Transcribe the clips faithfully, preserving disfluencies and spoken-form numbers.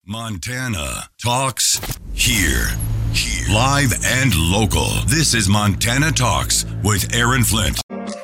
Montana Talks here. Here. Live and local. This is Montana Talks with Aaron Flint.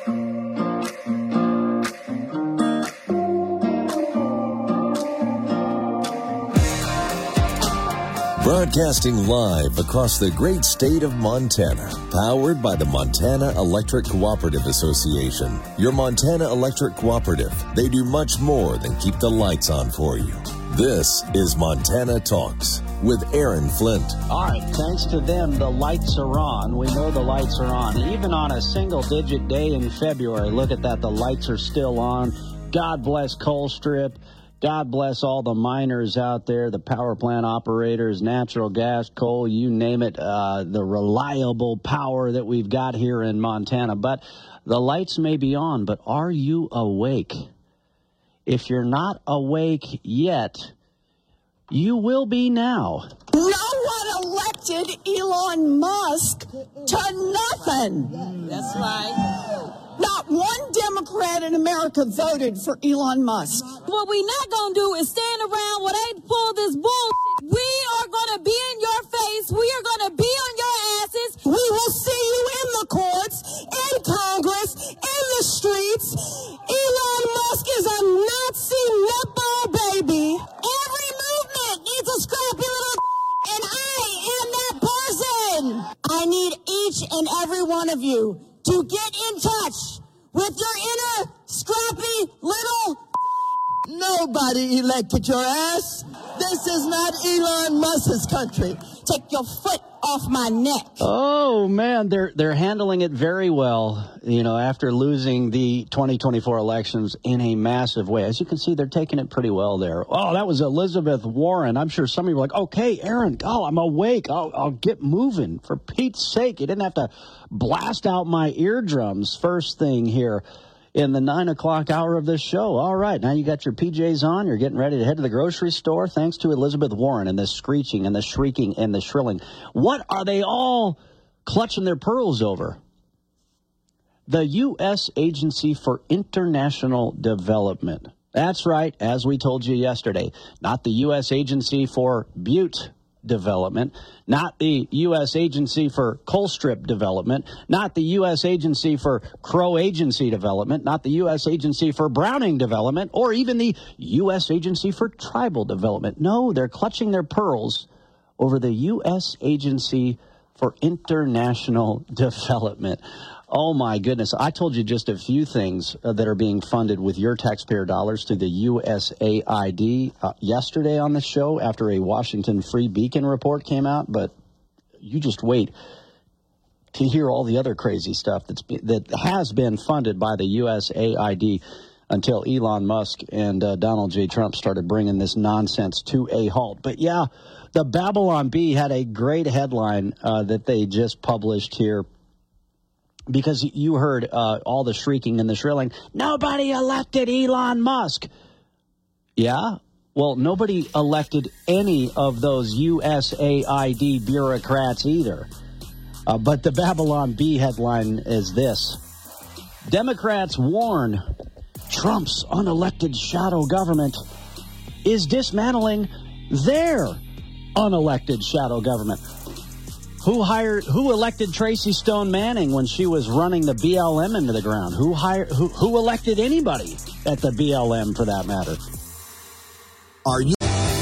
Broadcasting live across the great state of Montana, powered by the Montana Electric Cooperative Association. Your Montana Electric Cooperative. They do much more than keep the lights on for you. This is Montana Talks with Aaron Flint. All right, thanks to them, the lights are on. We know the lights are on. Even on a single-digit day in February, look at that, the lights are still on. God bless Colstrip. God bless all the miners out there, the power plant operators, natural gas, coal, you name it, uh, the reliable power that we've got here in Montana. But the lights may be on, but are you awake? If you're not awake yet, you will be now. No one elected Elon Musk to nothing. That's right. Not one Democrat in America voted for Elon Musk. What we not gonna do is stand around when they pull this bullshit. We are gonna be in your face. We are gonna be on your asses. We will see you in the courts, in Congress, in the streets. Elon Musk is a Nazi nutball baby. Every movement needs a scrappy little and I am that person. I need each and every one of you to get in touch with your inner scrappy little. Nobody elected your ass. This is not Elon Musk's country. Take your foot off my neck. Oh, man, they're they're handling it very well, you know, after losing the twenty twenty-four elections in a massive way. As you can see, they're taking it pretty well there. Oh, that was Elizabeth Warren. I'm sure some of you were like, okay, Aaron, oh, I'm awake. I'll, I'll get moving. For Pete's sake, you didn't have to blast out my eardrums first thing here in the nine o'clock hour of this show. All right, now you got your P Js on. You're getting ready to head to the grocery store. Thanks to Elizabeth Warren and the screeching and the shrieking and the shrilling. What are they all clutching their pearls over? The U S Agency for International Development. That's right, as we told you yesterday. Not the U S Agency for Butte Development, not the U S Agency for Colstrip Development, not the U S Agency for Crow Agency Development, not the U S Agency for Browning Development, or even the U S Agency for Tribal Development. No, they're clutching their pearls over the U S Agency for International Development. Oh, my goodness. I told you just a few things uh, that are being funded with your taxpayer dollars through the U S A I D uh, yesterday on the show after a Washington Free Beacon report came out. But you just wait to hear all the other crazy stuff that's be, that has been funded by the U S A I D until Elon Musk and uh, Donald J. Trump started bringing this nonsense to a halt. But, yeah, the Babylon Bee had a great headline uh, that they just published here. Because you heard uh, all the shrieking and the shrilling, nobody elected Elon Musk. Yeah? Well, nobody elected any of those U S A I D bureaucrats either. Uh, but the Babylon Bee headline is this. Democrats warn Trump's unelected shadow government is dismantling their unelected shadow government. Who hired? Who elected Tracy Stone Manning when she was running the B L M into the ground? Who hired? Who, who elected anybody at the B L M, for that matter? Are you?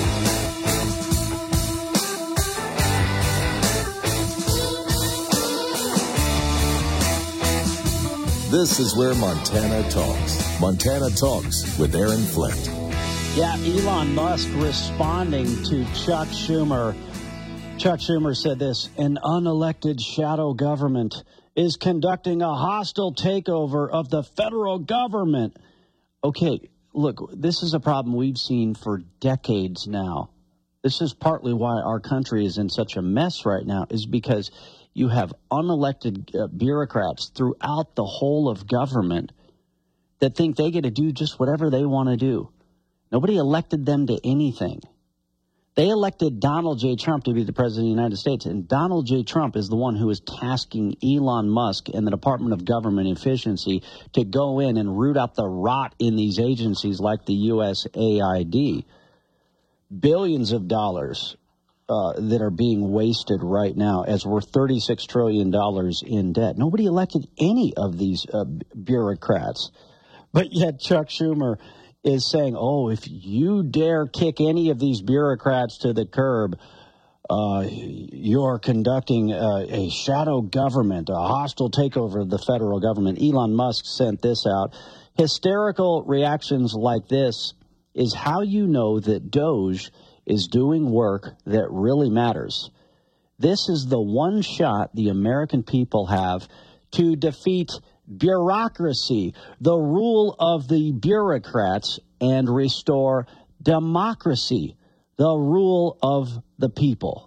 This is where Montana talks. Montana Talks with Aaron Flint. Yeah, Elon Musk responding to Chuck Schumer. Chuck Schumer said this, an unelected shadow government is conducting a hostile takeover of the federal government. Okay, look, this is a problem we've seen for decades now. This is partly why our country is in such a mess right now, is because you have unelected uh, bureaucrats throughout the whole of government that think they get to do just whatever they want to do. Nobody elected them to anything. They elected Donald J. Trump to be the president of the United States, and Donald J. Trump is the one who is tasking Elon Musk and the Department of Government Efficiency to go in and root out the rot in these agencies like the U S A I D. billions of dollars uh, that are being wasted right now as we're thirty-six trillion dollars in debt. Nobody elected any of these uh, bureaucrats. But yet Chuck Schumer is saying, oh, if you dare kick any of these bureaucrats to the curb, uh, you're conducting uh, a shadow government, a hostile takeover of the federal government. Elon Musk sent this out. Hysterical reactions like this is how you know that Doge is doing work that really matters. This is the one shot the American people have to defeat bureaucracy, the rule of the bureaucrats, and restore democracy, the rule of the people.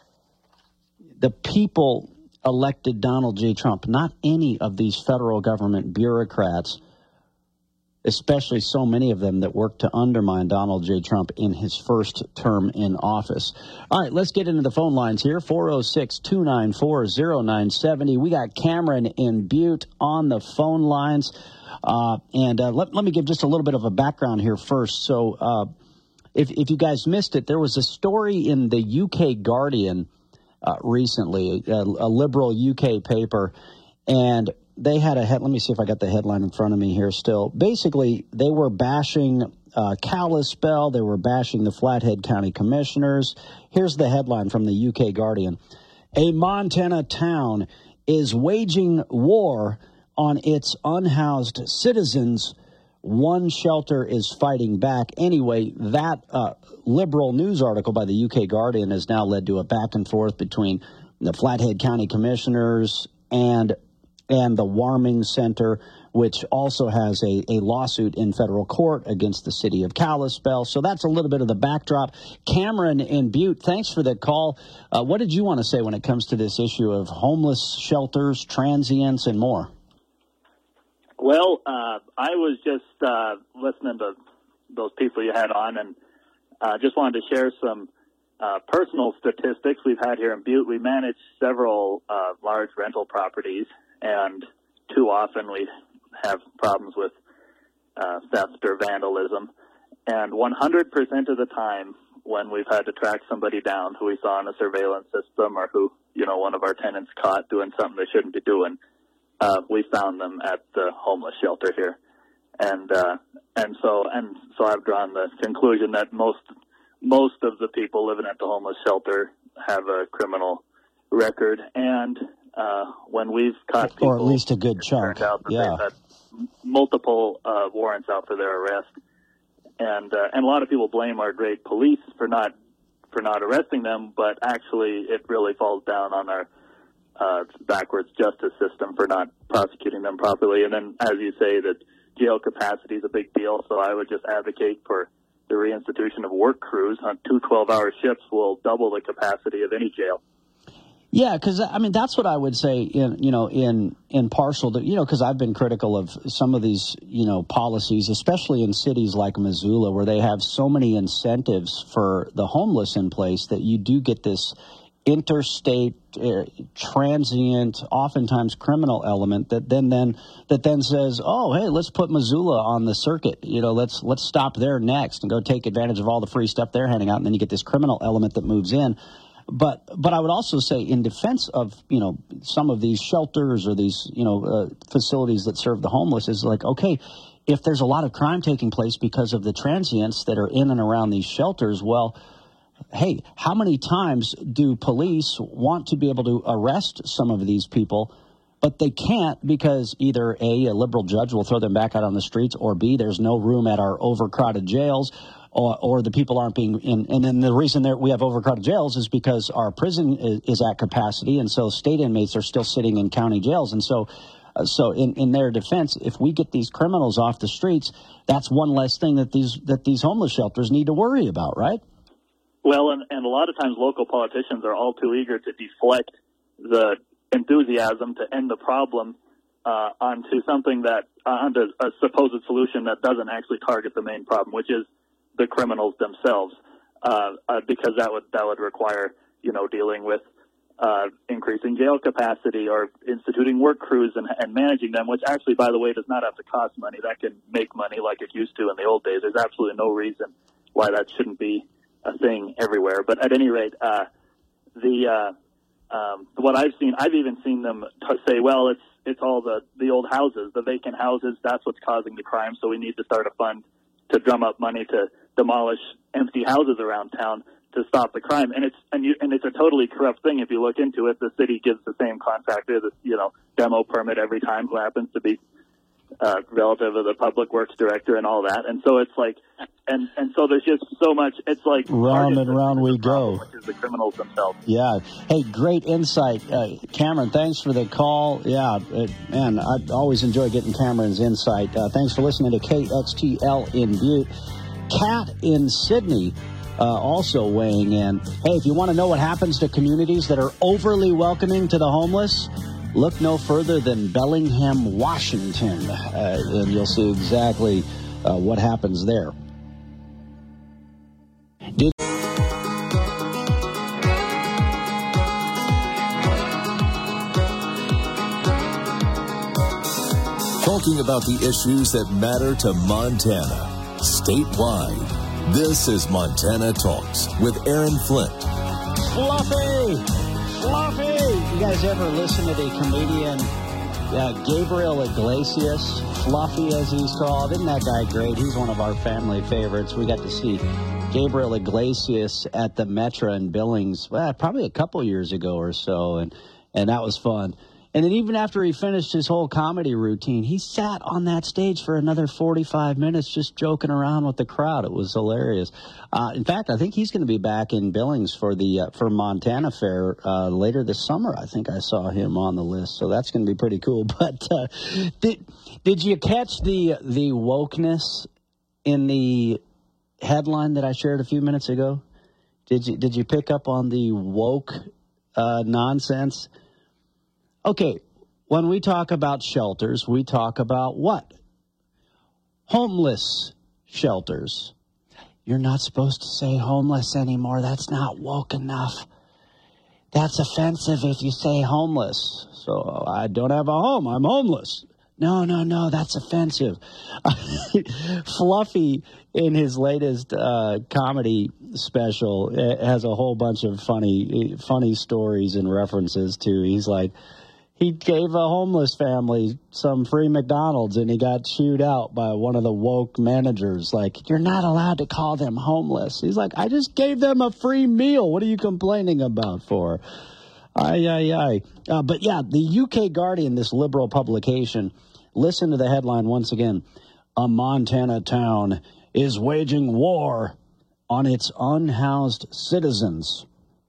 The people elected Donald J. Trump, not any of these federal government bureaucrats, especially so many of them that worked to undermine Donald J. Trump in his first term in office. All right, let's get into the phone lines here. four oh six, two nine four, oh nine seven oh. We got Cameron in Butte on the phone lines. Uh, and uh, let, let me give just a little bit of a background here first. So uh, if, if you guys missed it, there was a story in the U K Guardian uh, recently, a, a liberal U K paper, and they had a head. Let me see if I got the headline in front of me here still. Basically, they were bashing uh, Kalispell. They were bashing the Flathead County commissioners. Here's the headline from the U K Guardian. A Montana town is waging war on its unhoused citizens. One shelter is fighting back. Anyway, that uh, liberal news article by the U K Guardian has now led to a back and forth between the Flathead County commissioners and and the Warming Center, which also has a, a lawsuit in federal court against the city of Kalispell. So that's a little bit of the backdrop. Cameron in Butte, thanks for the call. Uh, what did you want to say when it comes to this issue of homeless shelters, transients, and more? Well, uh, I was just uh, listening to those people you had on, and uh, just wanted to share some uh, personal statistics we've had here in Butte. We manage several uh, large rental properties, and too often we have problems with uh, theft or vandalism. And one hundred percent of the time when we've had to track somebody down who we saw in a surveillance system or who, you know, one of our tenants caught doing something they shouldn't be doing, uh, we found them at the homeless shelter here. And uh, and so and so I've drawn the conclusion that most most of the people living at the homeless shelter have a criminal record. And Uh, when we've caught people, or at least a good chunk, turned out that yeah, they've had multiple uh, warrants out for their arrest, and uh, and a lot of people blame our great police for not for not arresting them, but actually it really falls down on our uh, backwards justice system for not prosecuting them properly. And then, as you say, that jail capacity is a big deal, so I would just advocate for the reinstitution of work crews. On two twelve-hour shifts will double the capacity of any jail. Yeah, because, I mean, that's what I would say, in you know, in in partial, to, you know, because I've been critical of some of these, you know, policies, especially in cities like Missoula, where they have so many incentives for the homeless in place that you do get this interstate uh, transient, oftentimes criminal element that then then that then says, oh, hey, let's put Missoula on the circuit. You know, let's let's stop there next and go take advantage of all the free stuff they're handing out. And then you get this criminal element that moves in. But but I would also say, in defense of, you know, some of these shelters or these, you know, uh, facilities that serve the homeless, is like, okay, if there's a lot of crime taking place because of the transients that are in and around these shelters, well, hey, how many times do police want to be able to arrest some of these people, but they can't because either A, a liberal judge will throw them back out on the streets, or B, there's no room at our overcrowded jails, Or, or the people aren't being in. And then the reason that we have overcrowded jails is because our prison is, is at capacity, and so state inmates are still sitting in county jails. And so, uh, so in, in their defense, if we get these criminals off the streets, that's one less thing that these that these homeless shelters need to worry about, right? Well, and, and a lot of times local politicians are all too eager to deflect the enthusiasm to end the problem uh, onto something that uh, onto a supposed solution that doesn't actually target the main problem, which is the criminals themselves, uh, uh, because that would that would require, you know, dealing with uh, increasing jail capacity or instituting work crews and, and managing them, which actually, by the way, does not have to cost money. That can make money like it used to in the old days. There's absolutely no reason why that shouldn't be a thing everywhere. But at any rate, uh, the uh, um, what I've seen, I've even seen them t- say, well, it's it's all the, the old houses, the vacant houses. That's what's causing the crime. So we need to start a fund to drum up money to demolish empty houses around town to stop the crime. And it's and you and it's a totally corrupt thing. If you look into it, the city gives the same contractor the you know demo permit every time, who happens to be uh, relative of the public works director and all that. And so it's like, and and so there's just so much. It's like round and round we go. Which is the criminals themselves. Yeah. Hey, great insight, uh, Cameron. Thanks for the call. Yeah, it, man, I always enjoy getting Cameron's insight. Uh, thanks for listening to K X T L in Butte. Kat in Sydney. Uh, also weighing in. Hey, if you want to know what happens to communities that are overly welcoming to the homeless, look no further than Bellingham, Washington, uh, and you'll see exactly uh, what happens there. Did- Talking about the issues that matter to Montana, statewide. This is Montana Talks with Aaron Flint. Fluffy! Fluffy! You guys ever listen to the comedian uh, Gabriel Iglesias? Fluffy, as he's called. Isn't that guy great? He's one of our family favorites. We got to see Gabriel Iglesias at the Metra in Billings, well, probably a couple years ago or so, and, and that was fun. And then even after he finished his whole comedy routine, he sat on that stage for another forty-five minutes just joking around with the crowd. It was hilarious. Uh, in fact, I think he's going to be back in Billings for the uh, for Montana Fair uh, later this summer. I think I saw him on the list, so that's going to be pretty cool. But uh, did did you catch the the wokeness in the headline that I shared a few minutes ago? Did you did you pick up on the woke uh, nonsense? Okay, when we talk about shelters, we talk about what? Homeless shelters. You're not supposed to say homeless anymore. That's not woke enough. That's offensive if you say homeless. So I don't have a home. I'm homeless. No, no, no, that's offensive. Fluffy, in his latest uh, comedy special, has a whole bunch of funny, funny stories and references to. He's like, he gave a homeless family some free McDonald's, and he got chewed out by one of the woke managers. Like, you're not allowed to call them homeless. He's like, I just gave them a free meal. What are you complaining about for? Aye, aye, aye. Uh, but, yeah, the U K Guardian, this liberal publication, listen to the headline once again. A Montana town is waging war on its unhoused citizens.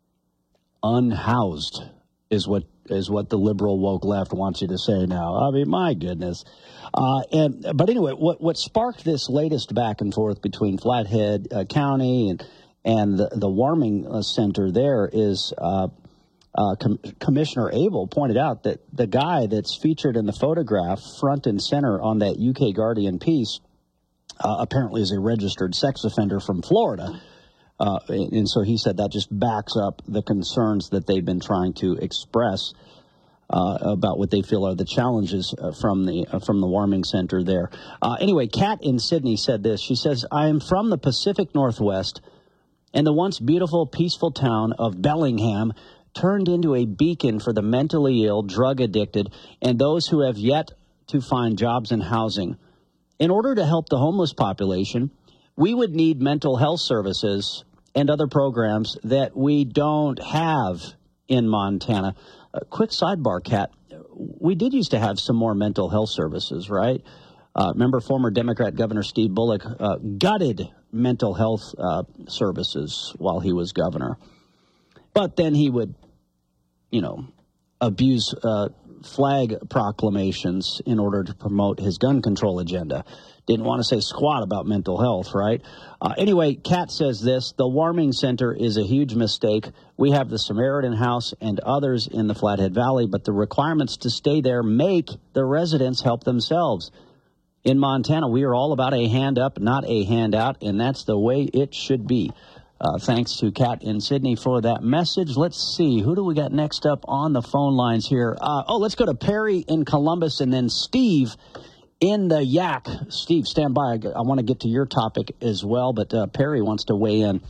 Unhoused is what is what the liberal woke left wants you to say now. I mean, my goodness. Uh, and but anyway, what what sparked this latest back and forth between Flathead uh, County and and the, the warming uh, center there is uh, uh, Com- Commissioner Abel pointed out that the guy that's featured in the photograph front and center on that U K Guardian piece uh, apparently is a registered sex offender from Florida. Uh, and so he said that just backs up the concerns that they've been trying to express uh, about what they feel are the challenges uh, from the uh, from the warming center there. Uh, anyway, Kat in Sydney said this. She says, I am from the Pacific Northwest, and the once beautiful, peaceful town of Bellingham turned into a beacon for the mentally ill, drug-addicted, and those who have yet to find jobs and housing. In order to help the homeless population, we would need mental health services and other programs that we don't have in Montana. A quick sidebar, Kat. We did used to have some more mental health services, right? Uh, remember former Democrat Governor Steve Bullock uh, gutted mental health uh, services while he was governor. But then he would, you know, abuse uh, flag proclamations in order to promote his gun control agenda. Didn't want to say squat about mental health, right? Uh, anyway, Kat says this, the warming center is a huge mistake. We have the Samaritan House and others in the Flathead Valley, but the requirements to stay there make the residents help themselves. In Montana, we are all about a hand up, not a handout, and that's the way it should be. Uh, thanks to Kat in Sydney for that message. Let's see, who do we got next up on the phone lines here? Uh, oh, let's go to Perry in Columbus and then Steve in the Yak. Steve, stand by. I, I want to get to your topic as well, but uh, Perry wants to weigh in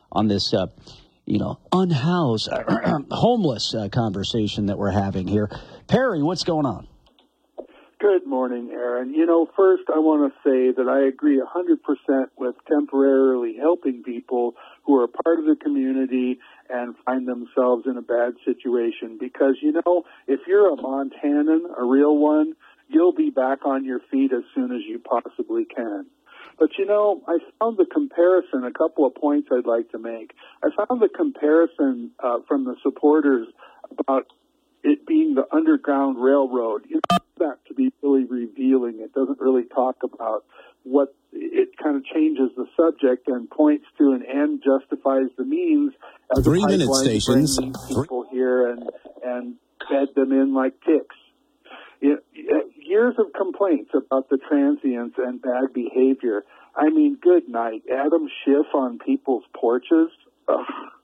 on this, uh, you know, unhoused, homeless uh, conversation that we're having here. Perry, what's going on? Good morning, Aaron. You know, first I want to say that I agree one hundred percent with temporarily helping people who are part of the community and find themselves in a bad situation. Because, you know, if you're a Montanan, a real one, you'll be back on your feet as soon as you possibly can. But, you know, I found the comparison, a couple of points I'd like to make. I found the comparison uh, from the supporters about it being the Underground Railroad. You know, that to be really revealing. It doesn't really talk about what, it kind of changes the subject and points to an end justifies the means as Three a minute pipeline stations. to bring these people here and, and bed them in like ticks. It, it, years of complaints about the transients and bad behavior. I mean, good night. Adam Schiff on people's porches. Ugh.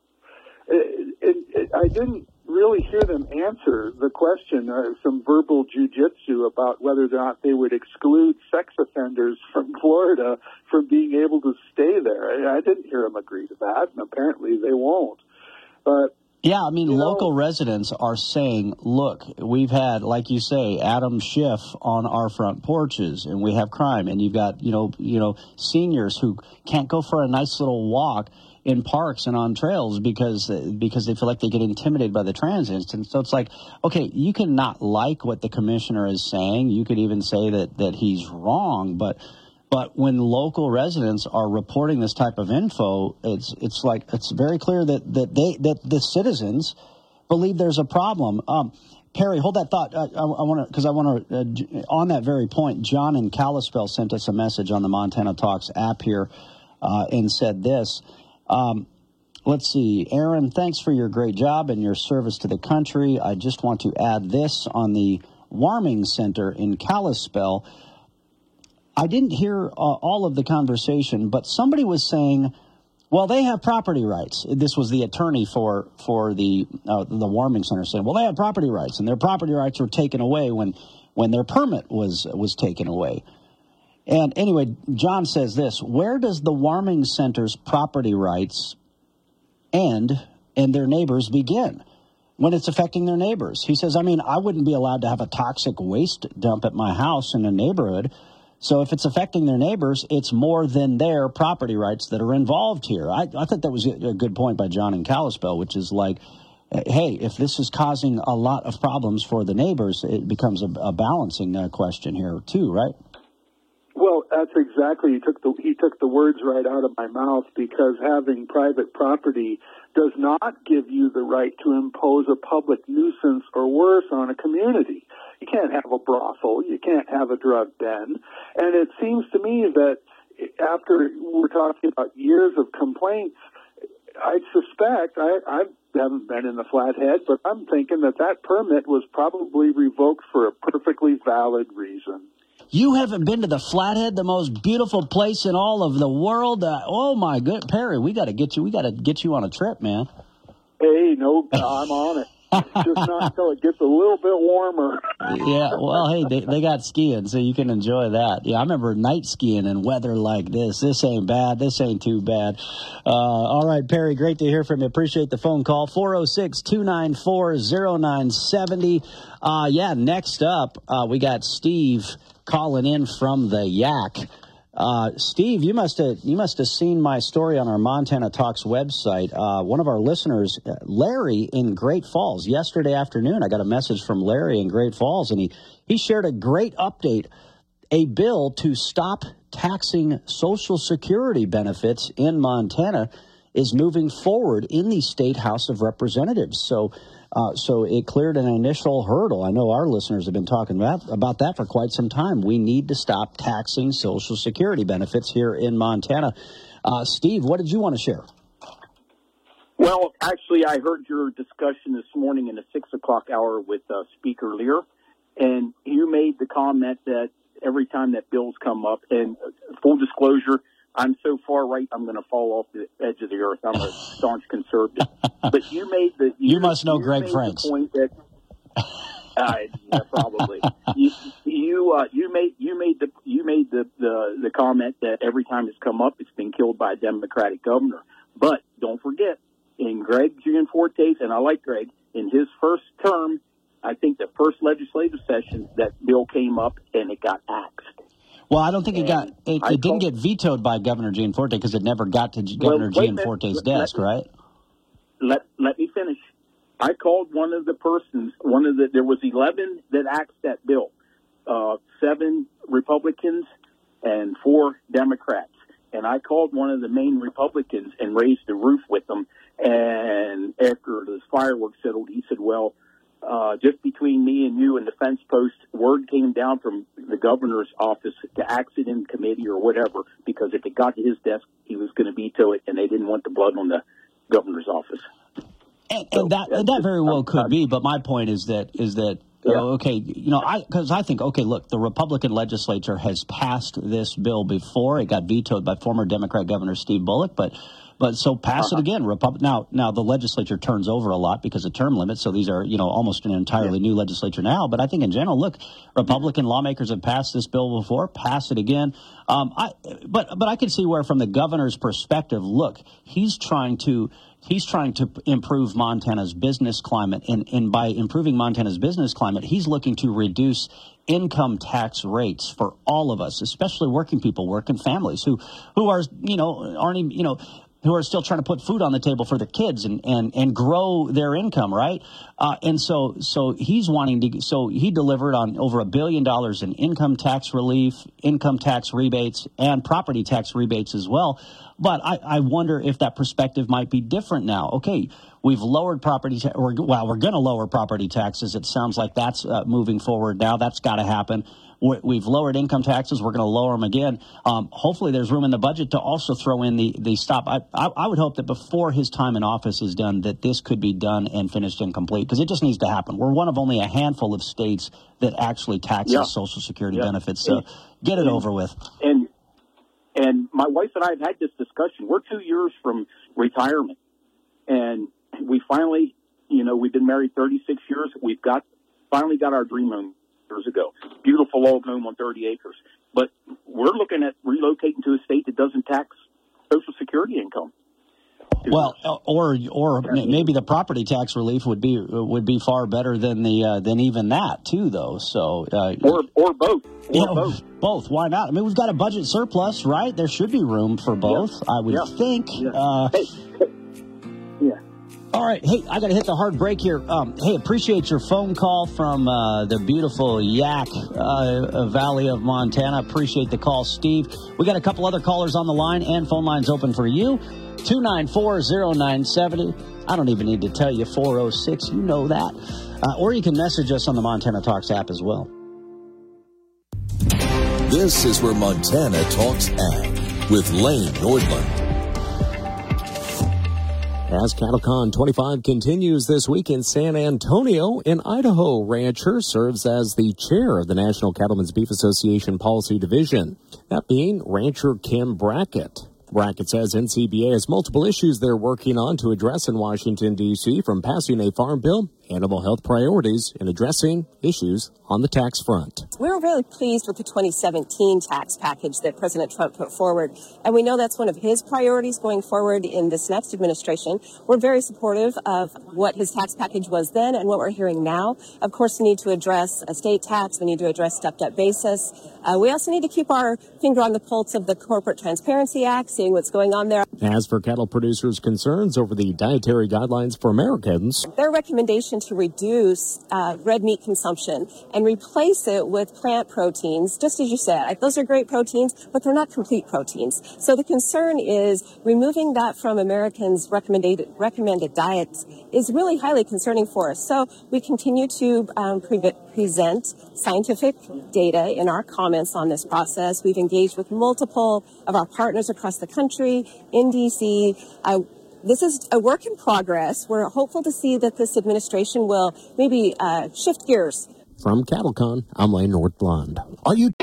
It, it, it, I didn't really hear them answer the question, uh, some verbal jujitsu about whether or not they would exclude sex offenders from Florida from being able to stay there. I, I didn't hear them agree to that, and apparently they won't. But yeah, I mean, you local know, residents are saying, look, we've had, like you say, Adam Schiff on our front porches, and we have crime, and you've got, you know, you know, seniors who can't go for a nice little walk in parks and on trails because because they feel like they get intimidated by the transients. And so it's like, okay, you can not like what the commissioner is saying. You could even say that, that he's wrong, but but when local residents are reporting this type of info, it's it's like it's very clear that that they that the citizens believe there's a problem. Um, Perry, hold that thought. I, I, I want to because I want to uh, on that very point. John in Kalispell sent us a message on the Montana Talks app here uh, and said this. Um, let's see. Aaron, thanks for your great job and your service to the country. I just want to add this on the Warming Center in Kalispell. I didn't hear uh, all of the conversation, but somebody was saying, well, they have property rights. This was the attorney for for the uh, the Warming Center saying, well, they have property rights, and their property rights were taken away when when their permit was was taken away. And anyway, John says this, where does the Warming Center's property rights end and their neighbors begin when it's affecting their neighbors? He says, I mean, I wouldn't be allowed to have a toxic waste dump at my house in a neighborhood. So if it's affecting their neighbors, it's more than their property rights that are involved here. I, I think that was a good point by John in Kalispell, which is like, hey, if this is causing a lot of problems for the neighbors, it becomes a, a balancing uh, question here too, right? Well, that's exactly, he took the he took the words right out of my mouth, because having private property does not give you the right to impose a public nuisance or worse on a community. You can't have a brothel, you can't have a drug den, and it seems to me that after we're talking about years of complaints, I suspect, I, I haven't been in the Flathead, but I'm thinking that that permit was probably revoked for a perfectly valid reason. You haven't been to the Flathead, the most beautiful place in all of the world. Uh, oh my good Perry, we got to get you. We got to get you on a trip, man. Hey, no, I'm on it. Just not until it gets a little bit warmer. Yeah, well, hey, they they got skiing, so you can enjoy that. Yeah, I remember night skiing in weather like this. This ain't bad. This ain't too bad. Uh, all right, Perry, great to hear from you. Appreciate the phone call. four oh six, two nine four, oh nine seven oh. Uh, yeah, next up, uh, we got Steve calling in from the Yak. Uh, Steve, you must have you must have seen my story on our Montana Talks website. Uh, one of our listeners, Larry in Great Falls, yesterday afternoon, I got a message from Larry in Great Falls, and he, he shared a great update, a bill to stop taxing Social Security benefits in Montana is moving forward in the State House of Representatives. So Uh, so it cleared an initial hurdle. I know our listeners have been talking about, about that for quite some time. We need to stop taxing Social Security benefits here in Montana. Uh, Steve, what did you want to share? Well, actually, I heard your discussion this morning in the six o'clock hour with uh, Speaker Lear, and you made the comment that every time that bills come up, and full disclosure, I'm so far right, I'm going to fall off the edge of the earth. I'm a staunch conservative. But you made the you, you must know you Greg made Franks. The point that uh, yeah, probably you you, uh, you made you made the you made the, the the comment that every time it's come up, it's been killed by a Democratic governor. But don't forget, in Greg Gianforte's, and I like Greg, in his first term, I think the first legislative session, that bill came up and it got axed. Well, I don't think it got, it, it didn't called, get vetoed by Governor Gianforte because it never got to Governor well, Gianforte's desk, let, right? Let let me finish. I called one of the persons, one of the, there was eleven that axed that bill, uh, seven Republicans and four Democrats. And I called one of the main Republicans and raised the roof with them. And after the fireworks settled, he said, well, uh, just between me and you and the fence post, word came down from the governor's office to axe it in committee or whatever, because if it got to his desk, he was going to veto it, and they didn't want the blood on the governor's office. And, so, and that and that very well could be, but my point is that is that yeah. uh, okay, you know, I because I think okay, look, the Republican legislature has passed this bill before. It got vetoed by former Democrat Governor Steve Bullock, but but so pass uh-huh. it again. Repub- now now the legislature turns over a lot because of term limits, so these are you know almost an entirely yeah. new legislature now. But I think in general, look, Republican lawmakers have passed this bill before. Pass it again. Um, I but but I can see where, from the governor's perspective, look, he's trying to. He's trying to improve Montana's business climate, and, and by improving Montana's business climate, he's looking to reduce income tax rates for all of us, especially working people, working families who, who are, you know, aren't even, you know, who are still trying to put food on the table for their kids and, and, and grow their income, right? Uh, and so so he's wanting to, so he delivered on over a billion dollars in income tax relief, income tax rebates, and property tax rebates as well. But I, I wonder if that perspective might be different now. Okay, we've lowered property ta- or well, we're going to lower property taxes. It sounds like that's uh, moving forward now. That's got to happen. We're, we've lowered income taxes. We're going to lower them again. Um, hopefully there's room in the budget to also throw in the, the stop. I, I, I would hope that before his time in office is done, that this could be done and finished and complete, because it just needs to happen. We're one of only a handful of states that actually taxes yeah. Social Security yeah. benefits. So and, get it and, over with. And And my wife and I have had this discussion. We're two years from retirement, and we finally, you know, we've been married thirty-six years. We've got finally got our dream home years ago. Beautiful log home on thirty acres. But we're looking at relocating to a state that doesn't tax Social Security income. Well, or or maybe the property tax relief would be would be far better than the uh, than even that too, though. So uh, or or both, or you know, both, both. Why not? I mean, we've got a budget surplus, right? There should be room for both. Yeah. I would yeah. think. Yeah. Uh, hey, hey. yeah. All right. Hey, I got to hit the hard break here. Um, hey, appreciate your phone call from uh, the beautiful Yak uh, Valley of Montana. Appreciate the call, Steve. We got a couple other callers on the line, and phone lines open for you. two nine four, zero nine seven zero. I don't even need to tell you, four oh six. You know that. Uh, or you can message us on the Montana Talks app as well. This is where Montana Talks Ag with Lane Nordlund. As CattleCon twenty-five continues this week in San Antonio, an Idaho rancher serves as the chair of the National Cattlemen's Beef Association Policy Division, that being rancher Kim Brackett. Brackett says N C B A has multiple issues they're working on to address in Washington, D C, from passing a farm bill, animal health priorities, and addressing issues on the tax front. We're really pleased with the twenty seventeen tax package that President Trump put forward, and we know that's one of his priorities going forward in this next administration. We're very supportive of what his tax package was then and what we're hearing now. Of course, we need to address estate tax. We need to address stepped-up basis. Uh, we also need to keep our finger on the pulse of the Corporate Transparency Act, seeing what's going on there. As for cattle producers' concerns over the dietary guidelines for Americans, their recommendation to reduce uh, red meat consumption and replace it with plant proteins, just as you said. Those are great proteins, but they're not complete proteins. So the concern is removing that from Americans' recommended recommended diets is really highly concerning for us. So we continue to um, pre- present scientific data in our comments on this process. We've engaged with multiple of our partners across the country, in D C. Uh, This is a work in progress. We're hopeful to see that this administration will maybe uh, shift gears. From CattleCon, I'm Lane Nordlund. Are you...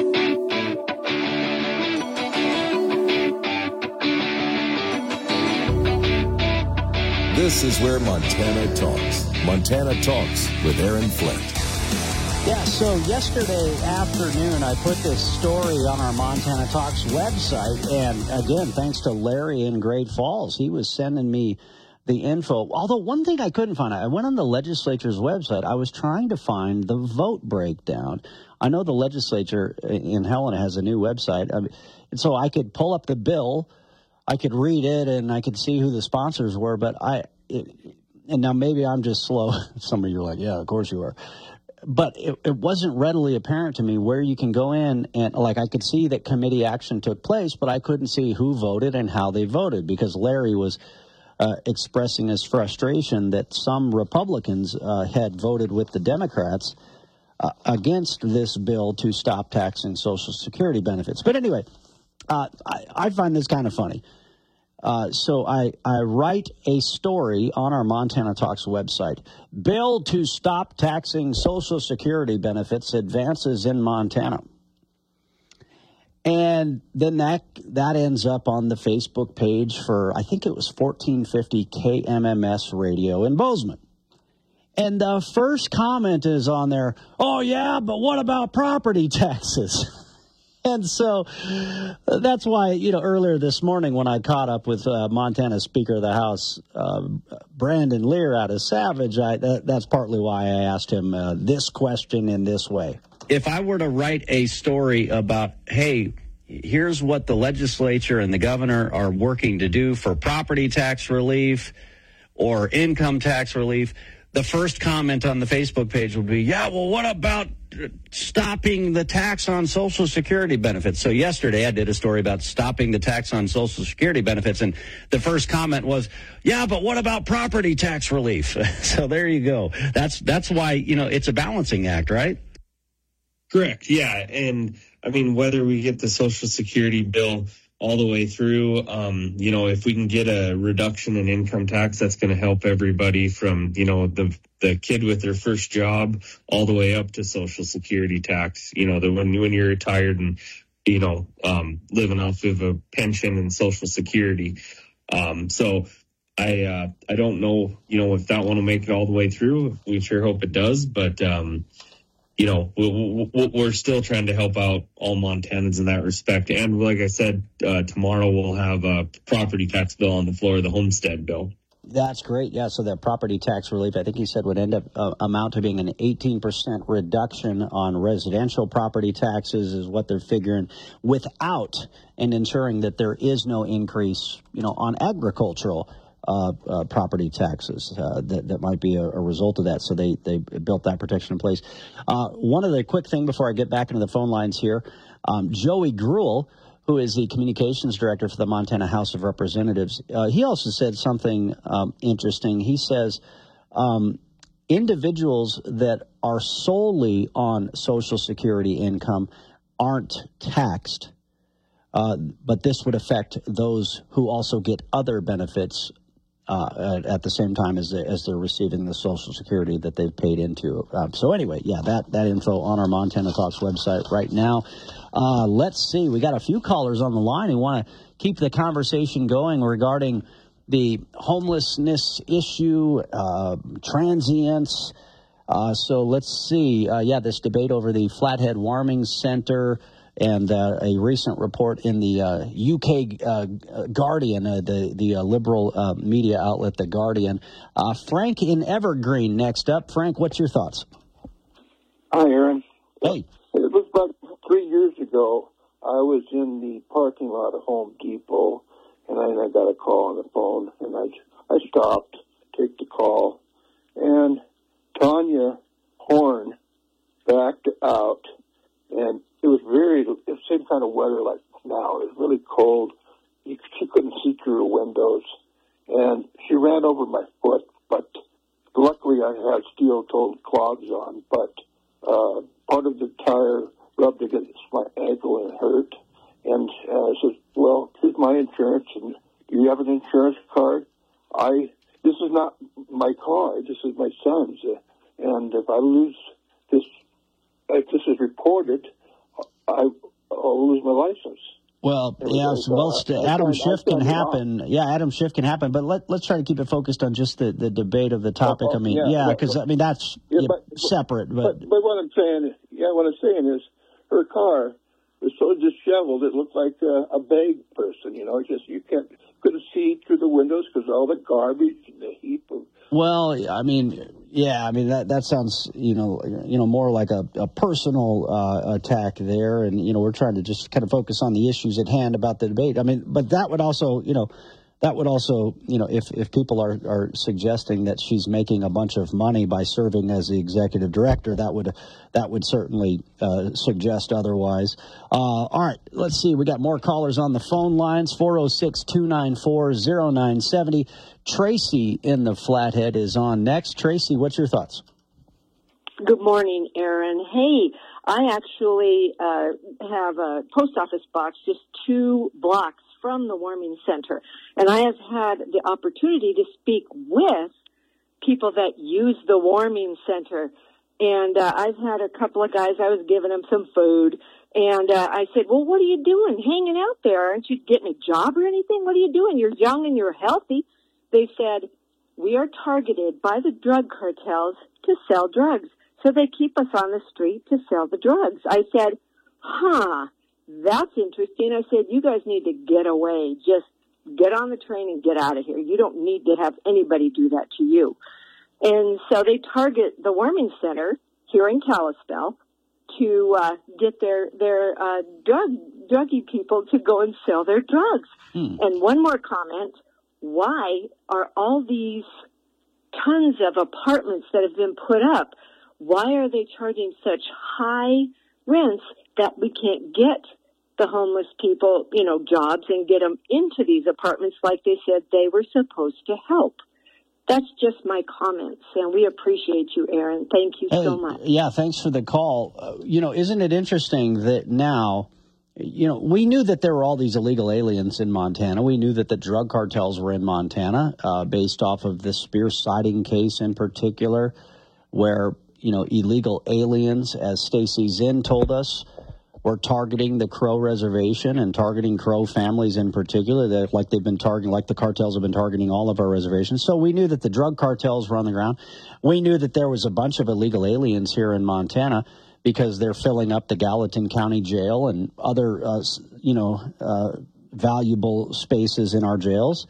This is where Montana Talks. Montana Talks with Aaron Flint. Yeah, so yesterday afternoon, I put this story on our Montana Talks website, and again, thanks to Larry in Great Falls, he was sending me the info. Although one thing I couldn't find, I went on the legislature's website. I was trying to find the vote breakdown. I know the legislature in Helena has a new website, I mean, and so I could pull up the bill, I could read it, and I could see who the sponsors were, but I, it, and now maybe I'm just slow. Some of you are like, yeah, of course you are. But it, it wasn't readily apparent to me where you can go in and, like, I could see that committee action took place, but I couldn't see who voted and how they voted because Larry was uh, expressing his frustration that some Republicans uh, had voted with the Democrats uh, against this bill to stop taxing Social Security benefits. But anyway, uh, I, I find this kind of funny. Uh, so I, I write a story on our Montana Talks website. Bill to stop taxing Social Security benefits advances in Montana. And then that that ends up on the Facebook page for, I think it was fourteen fifty K M M S radio in Bozeman. And the first comment is on there, oh, yeah, but what about property taxes? And so that's why, you know, earlier this morning when I caught up with uh, Montana Speaker of the House, uh, Brandon Lear out of Savage, I, that, that's partly why I asked him uh, this question in this way. If I were to write a story about, hey, here's what the legislature and the governor are working to do for property tax relief or income tax relief, the first comment on the Facebook page would be, yeah, well, what about stopping the tax on Social Security benefits? So yesterday I did a story about stopping the tax on Social Security benefits, and the first comment was, yeah, but what about property tax relief? So there you go. That's that's why, you know, it's a balancing act, right? Correct, yeah. And, I mean, whether we get the Social Security bill all the way through, um, you know, if we can get a reduction in income tax, that's going to help everybody from, you know, the the kid with their first job all the way up to Social Security tax, you know, the when, when you're retired and, you know, um, living off of a pension and Social Security. Um, so I uh, I don't know, you know, if that one will make it all the way through. We sure hope it does. But, um, you know, we're, we're still trying to help out all Montanans in that respect. And like I said, uh, tomorrow we'll have a property tax bill on the floor of the homestead bill. That's great. Yeah, so that property tax relief, I think he said, would end up uh, amount to being an eighteen percent reduction on residential property taxes is what they're figuring, without and ensuring that there is no increase, you know, on agricultural Uh, uh, property taxes uh, that, that might be a, a result of that. So they, they built that protection in place. Uh, one other quick thing before I get back into the phone lines here. Um, Joey Gruhl, who is the communications director for the Montana House of Representatives, uh, he also said something um, interesting. He says um, individuals that are solely on Social Security income aren't taxed, uh, but this would affect those who also get other benefits Uh, at, at the same time as, they, as they're receiving the Social Security that they've paid into. Uh, so anyway, yeah, that, that info on our Montana Talks website right now. Uh, let's see. We got a few callers on the line who want to keep the conversation going regarding the homelessness issue, uh, transients. Uh, so let's see. Uh, yeah, this debate over the Flathead Warming Center and uh, a recent report in the uh, U K uh, Guardian, uh, the, the uh, liberal uh, media outlet, The Guardian. Uh, Frank in Evergreen next up. Frank, what's your thoughts? Hi, Aaron. Hey. It was about three years ago. I was in the parking lot of Home Depot, and I, I got a call on the phone, and I, I stopped, take the call, and Tanya Horn backed out, and it was very, the same kind of weather like now. It was really cold. You, she couldn't see through the windows. And she ran over my foot, but luckily I had steel-toed clogs on. But uh, part of the tire rubbed against my ankle and it hurt. And uh, I said, well, here's my insurance. And do you have an insurance card? I, this is not my car. This is my son's. And if I lose this, if this is reported, I, I'll lose my license. Well, It yeah, was, well, uh, st- I Adam turned- I Schiff can turned it happen. Yeah, Adam Schiff can happen. But let, let's try to keep it focused on just the, the debate of the topic. Oh, oh, I mean, yeah, yeah, well, because, well, I mean, that's yeah, yeah, but- separate. But, But, but what I'm saying, is, yeah, what I'm saying is, her car was so disheveled it looked like a, a bag person. You know, it's just you can't couldn't see through the windows because all the garbage and the heap of. well, I mean, yeah, I mean, that, that sounds, you know, you know, more like a, a personal uh, attack there. And, you know, we're trying to just kind of focus on the issues at hand about the debate. I mean, but that would also, you know, that would also, you know, if, if people are, are suggesting that she's making a bunch of money by serving as the executive director, that would that would certainly uh, suggest otherwise. Uh, all right, let's see. We got more callers on the phone lines, four oh six, two nine four, oh nine seven oh. Tracy in the Flathead is on next. Tracy, what's your thoughts? Good morning, Aaron. Hey, I actually uh, have a post office box just two blocks from the warming center, and I have had the opportunity to speak with people that use the warming center. And uh, I've had a couple of guys, I was giving them some food, and uh, I said, well, what are you doing hanging out there? Aren't you getting a job or anything? What are you doing? You're young and you're healthy. They said, we are targeted by the drug cartels to sell drugs. So they keep us on the street to sell the drugs. I said, huh, that's interesting. I said, you guys need to get away. Just get on the train and get out of here. You don't need to have anybody do that to you. And so they target the warming center here in Kalispell to uh, get their, their uh, drug druggy people to go and sell their drugs. Hmm. And one more comment. Why are all these tons of apartments that have been put up, why are they charging such high rents that we can't get the homeless people, you know, jobs and get them into these apartments like they said they were supposed to help? That's just my comments, and we appreciate you, Aaron. Thank you hey, so much. Yeah, thanks for the call. Uh, you know, isn't it interesting that now, you know, we knew that there were all these illegal aliens in Montana. We knew that the drug cartels were in Montana, uh, based off of the Spear sighting case in particular, where, you know, illegal aliens, as Stacy Zinn told us, were targeting the Crow Reservation and targeting Crow families in particular, that like they've been targeting, like the cartels have been targeting all of our reservations. So we knew that the drug cartels were on the ground. We knew that there was a bunch of illegal aliens here in Montana because they're filling up the Gallatin County Jail and other, uh, you know, uh, valuable spaces in our jails.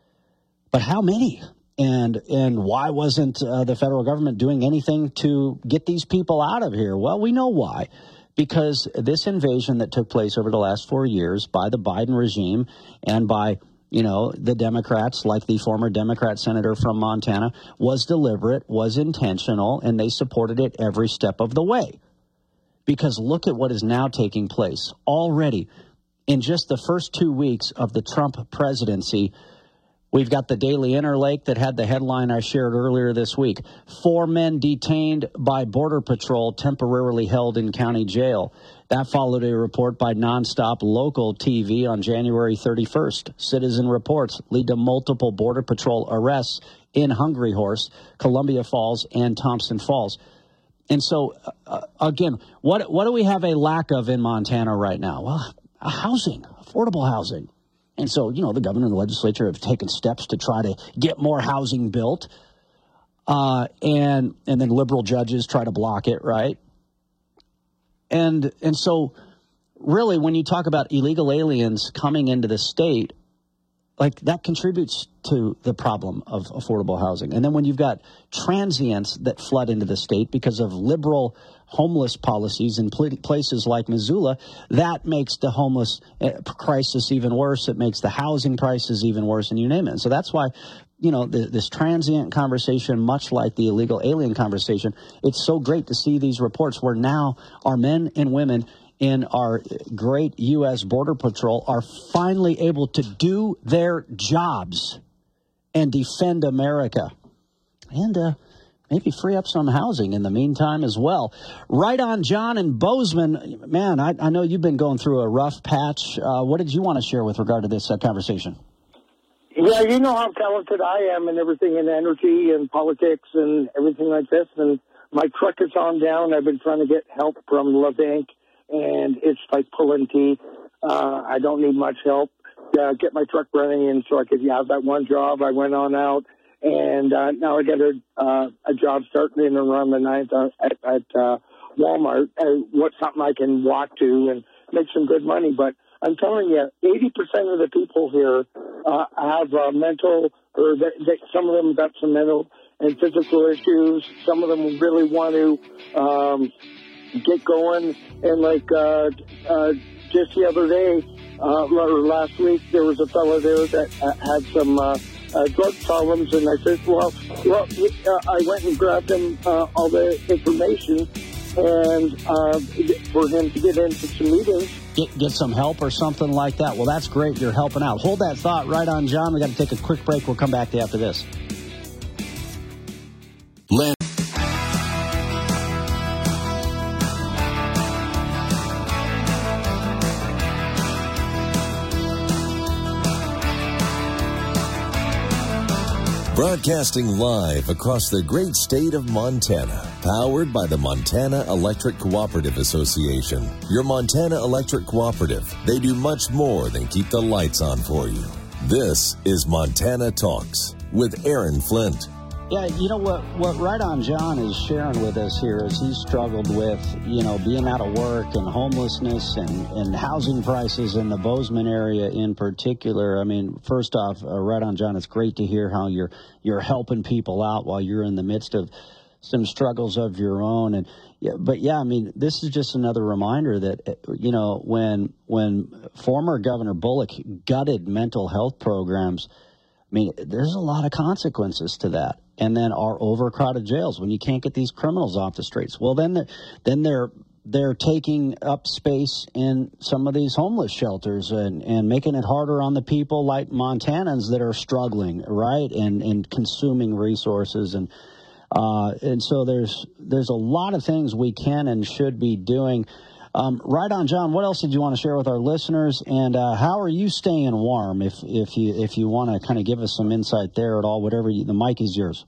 But how many? And and why wasn't uh, the federal government doing anything to get these people out of here? Well, we know why. Because this invasion that took place over the last four years by the Biden regime and by, you know, the Democrats, like the former Democrat senator from Montana, was deliberate, was intentional, and they supported it every step of the way. Because look at what is now taking place. Already, in just the first two weeks of the Trump presidency, we've got the Daily Interlake that had the headline I shared earlier this week. Four men detained by Border Patrol temporarily held in county jail. That followed a report by Nonstop Local T V on January thirty-first. Citizen reports lead to multiple Border Patrol arrests in Hungry Horse, Columbia Falls, and Thompson Falls. And so, uh, again, what what do we have a lack of in Montana right now? Well, housing, affordable housing. And so, you know, the governor and the legislature have taken steps to try to get more housing built. Uh, and and then liberal judges try to block it, right? And and so, really, when you talk about illegal aliens coming into the state, like that contributes to the problem of affordable housing. And then when you've got transients that flood into the state because of liberal homeless policies in pl- places like Missoula, that makes the homeless crisis even worse. It makes the housing prices even worse, and you name it. And so that's why, you know, the, this transient conversation, much like the illegal alien conversation, it's so great to see these reports where now our men and women in our great U S Border Patrol are finally able to do their jobs and defend America. And uh, maybe free up some housing in the meantime as well. Right on, John and Bozeman. Man, I, I know you've been going through a rough patch. Uh, what did you want to share with regard to this uh, conversation? Yeah, you know how talented I am and everything in energy and politics and everything like this. And my truck is on down. I've been trying to get help from LaBank, and it's like pulling teeth. Uh, I don't need much help. Uh, get my truck running, and so I could have that one job. I went on out, and uh, now I got a uh, a job starting in around the ninth at, at uh, Walmart. Uh, what's something I can walk to and make some good money. But I'm telling you, eighty percent of the people here uh, have uh, mental, or they, they, some of them got some mental and physical issues. Some of them really want to um, get going. And like uh, uh, just the other day, uh, or last week, there was a fellow there that uh, had some uh, uh, drug problems. And I said, well, well uh, I went and grabbed him uh, all the information and uh, for him to get into some meetings. Get, get some help or something like that. Well, that's great. You're helping out. Hold that thought right on, John. We got to take a quick break. We'll come back to you after this. Land. Broadcasting live across the great state of Montana, powered by the Montana Electric Cooperative Association. Your Montana Electric Cooperative, they do much more than keep the lights on for you. This is Montana Talks with Aaron Flint. Yeah, you know what, what Right On John is sharing with us here is he's struggled with, you know, being out of work and homelessness and, and housing prices in the Bozeman area in particular. I mean, first off, uh, Right On John, it's great to hear how you're you're helping people out while you're in the midst of some struggles of your own. And yeah, but yeah, I mean, this is just another reminder that, you know, when when former Governor Bullock gutted mental health programs, I mean, there's a lot of consequences to that. And then our overcrowded jails, when you can't get these criminals off the streets. Well, then they're, then they're they're taking up space in some of these homeless shelters and, and making it harder on the people like Montanans that are struggling, right, and, and consuming resources. And uh, and so there's there's a lot of things we can and should be doing. Um, right on, John. What else did you want to share with our listeners? And uh, how are you staying warm? If if you if you want to kind of give us some insight there at all, whatever you, the mic is yours.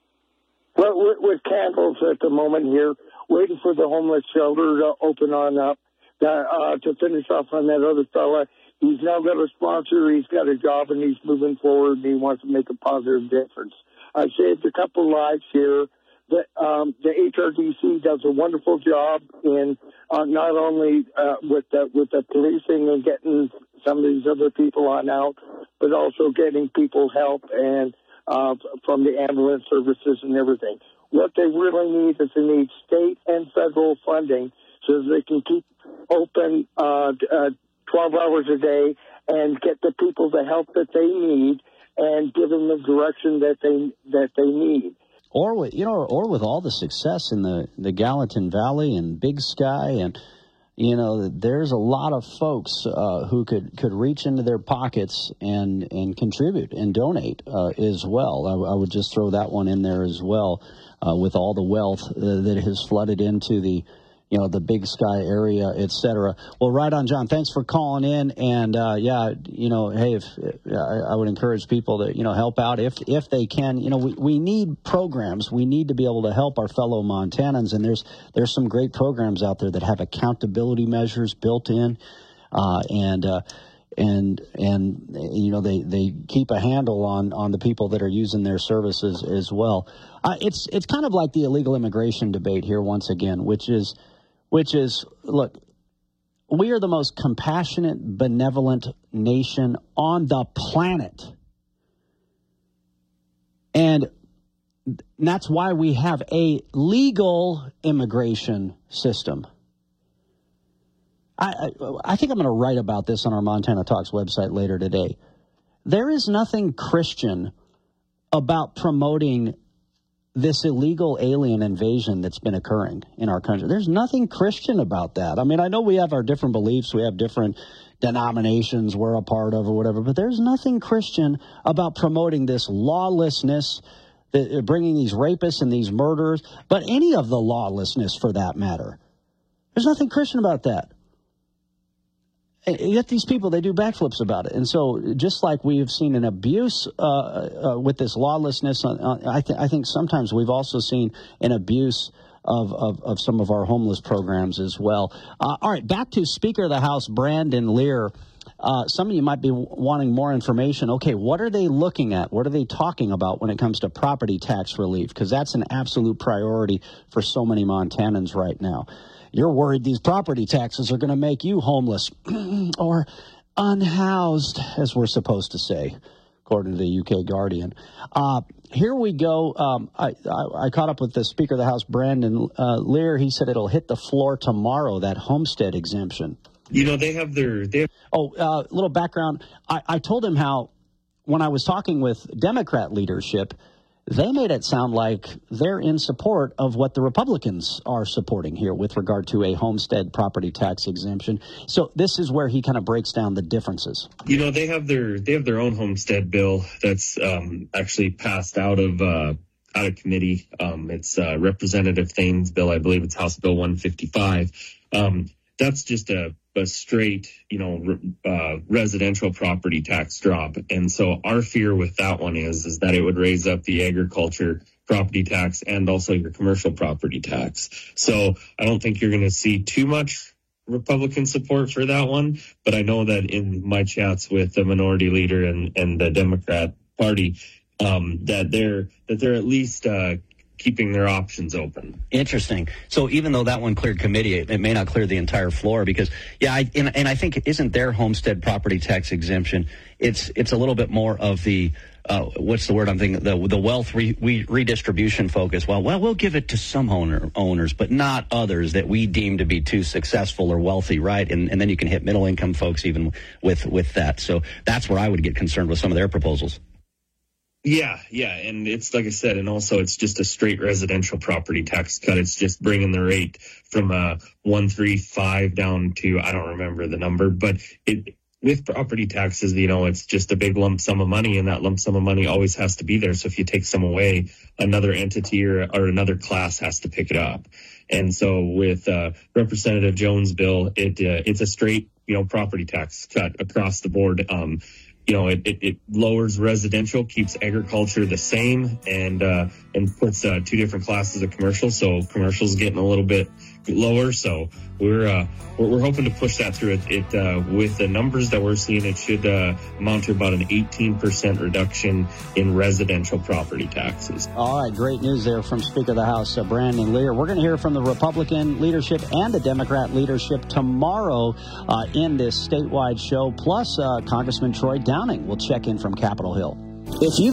Well, with, with candles at the moment here, waiting for the homeless shelter to open on up. Uh, uh, to finish off on that other fella, he's now got a sponsor. He's got a job, and he's moving forward. And he wants to make a positive difference. I've saved a couple lives here. The, um, the H R D C does a wonderful job in uh, not only uh, with the, with the policing and getting some of these other people on out, but also getting people help and uh, from the ambulance services and everything. What they really need is they need state and federal funding so that they can keep open uh, uh, twelve hours a day and get the people the help that they need and give them the direction that they that they need. Or with, you know, or with all the success in the, the Gallatin Valley and Big Sky, and you know, there's a lot of folks uh, who could, could reach into their pockets and, and contribute and donate uh, as well. I, I would just throw that one in there as well, uh, with all the wealth uh, that has flooded into the, you know, the Big Sky area, et cetera. Well, right on, John. Thanks for calling in. And, uh, yeah, you know, hey, if I, I would encourage people to, you know, help out if if they can. You know, we, we need programs. We need to be able to help our fellow Montanans. And there's there's some great programs out there that have accountability measures built in. Uh, and, uh, and, and you know, they, they keep a handle on, on the people that are using their services as well. Uh, it's it's kind of like the illegal immigration debate here once again, which is, Which is, look, we are the most compassionate, benevolent nation on the planet. And that's why we have a legal immigration system. I, I, I think I'm going to write about this on our Montana Talks website later today. There is nothing Christian about promoting this illegal alien invasion that's been occurring in our country. There's nothing Christian about that. I mean, I know we have our different beliefs. We have different denominations we're a part of or whatever, but there's nothing Christian about promoting this lawlessness, bringing these rapists and these murderers, but any of the lawlessness for that matter. There's nothing Christian about that. And yet these people, they do backflips about it. And so just like we have seen an abuse uh, uh, with this lawlessness, uh, I, th- I think sometimes we've also seen an abuse of, of, of some of our homeless programs as well. Uh, all right, back to Speaker of the House, Brandon Lear. Uh, some of you might be w- wanting more information. Okay, what are they looking at? What are they talking about when it comes to property tax relief? Because that's an absolute priority for so many Montanans right now. You're worried these property taxes are going to make you homeless or unhoused, as we're supposed to say, according to the U K Guardian. Uh, here we go. Um, I, I, I caught up with the Speaker of the House, Brandon uh, Lear. He said it'll hit the floor tomorrow, that homestead exemption. You know, they have their... They have- oh, a uh, little background. I, I told him how when I was talking with Democrat leadership, they made it sound like they're in support of what the Republicans are supporting here with regard to a homestead property tax exemption. So this is where he kind of breaks down the differences. You know, they have their they have their own homestead bill that's um, actually passed out of uh, out of committee. Um, it's uh, Representative Thane's bill. I believe it's House Bill one fifty-five. Um, that's just a, a straight, you know, uh, residential property tax drop. And so our fear with that one is, is that it would raise up the agriculture property tax and also your commercial property tax. So I don't think you're going to see too much Republican support for that one. But I know that in my chats with the minority leader and, and the Democrat Party, um, that they're, that they're at least, uh, keeping their options open. Interesting. So even though that one cleared committee, it, it may not clear the entire floor because, yeah, I, and, and I think isn't their homestead property tax exemption, it's it's a little bit more of the, uh, what's the word I'm thinking, the the wealth re, we, redistribution focus. Well, well, we'll give it to some owner, owners, but not others that we deem to be too successful or wealthy, right? And, and then you can hit middle income folks even with, with that. So that's where I would get concerned with some of their proposals. Yeah, yeah, and it's like I said, and also it's just a straight residential property tax cut. It's just bringing the rate from uh, one three five down to, I don't remember the number, but it with property taxes, you know, it's just a big lump sum of money, and that lump sum of money always has to be there. So if you take some away, another entity or, or another class has to pick it up. And so with uh, Representative Jones' bill, it uh, it's a straight, you know, property tax cut across the board. Um, You know, it, it, it lowers residential, keeps agriculture the same, and uh, and puts uh, two different classes of commercial. So commercial's getting a little bit lower. So we're uh, we're, we're hoping to push that through. It, it uh, with the numbers that we're seeing, it should uh, amount to about an eighteen percent reduction in residential property taxes. All right, great news there from Speaker of the House, uh, Brandon Lear. We're going to hear from the Republican leadership and the Democrat leadership tomorrow uh, in this statewide show. Plus, uh, Congressman Troy Downing will check in from Capitol Hill. If you